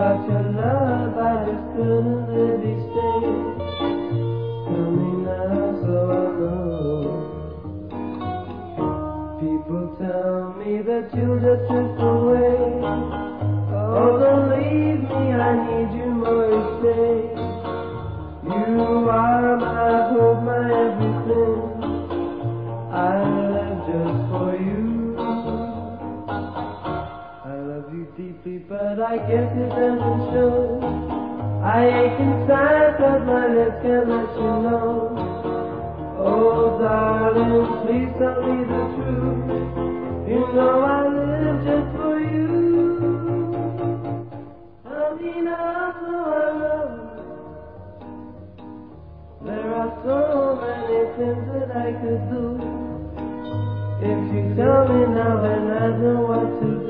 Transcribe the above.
Without your love, I just couldn't live each day. Tell me now so I know. People tell me that you'll just drift away. Oh, don't leave me, I need you more each day. You are my hope, my everything. I live just for you. I love you deeply, but I guess it doesn't show. I ache inside, but my lips can't let you know. Oh, darling, please tell me the truth. You know I live just for you. Tell me now so I know. There are so many things that I could do. If you tell me now, then I know what to do.